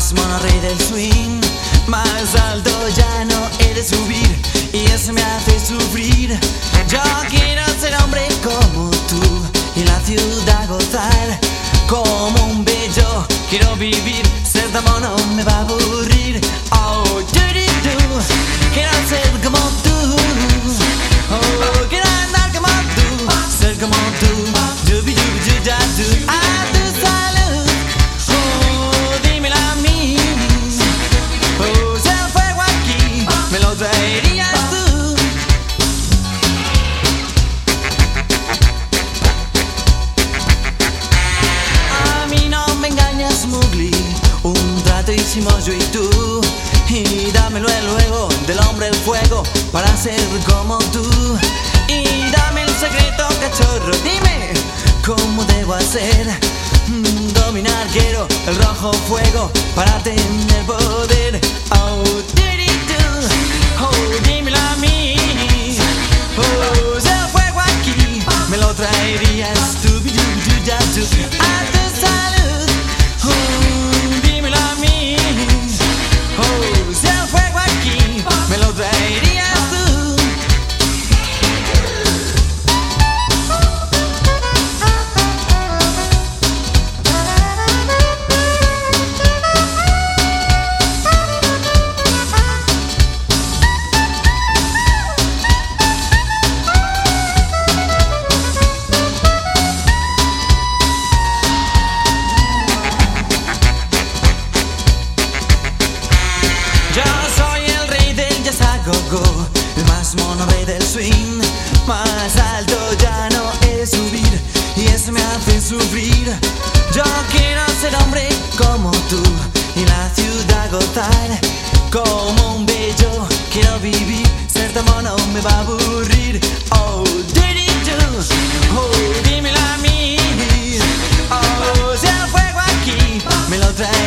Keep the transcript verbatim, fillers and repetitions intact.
más mono rey del swing. Más alto ya no he de subir y eso me hace sufrir. Yo quiero ser hombre como tú y la ciudad gozar como un bello. Quiero vivir, ser tan mono me va a aburrir. Oh, do do do. Quiero ser como tú. Oh, quiero andar como tú, ser como tú. Dubi dubi du da du. A tu salud. Oh, dímelo a mí. Oh, si el fuego aquí me lo traerías tú. A mí no me engañas, Mowgli. Un trato hicimos yo y tú. Y dámelo luego del hombre el fuego para ser como tú. Y dame el secreto, cachorro, dime cómo debo hacer. Mm, dominar quiero el rojo fuego para tener poder. Oh, diri-du. Oh, dímelo a mí. Oh, si el fuego aquí me lo traerías tú. Bi-du-bi-du-da-du. A tu salud. Oh, dímelo a mí. Oh, si el fuego aquí me lo traerías tú. Yo soy el rey del jazz a go-go, el más mono rey del swing. Más alto ya no he de subir y eso me hace sufrir. Yo quiero ser hombre como tú y la ciudad gozar como un bello. Quiero vivir, ser tan mono me va a aburrir. Oh, diri-du. Oh, dímelo a mí. Oh, si el fuego aquí me lo trae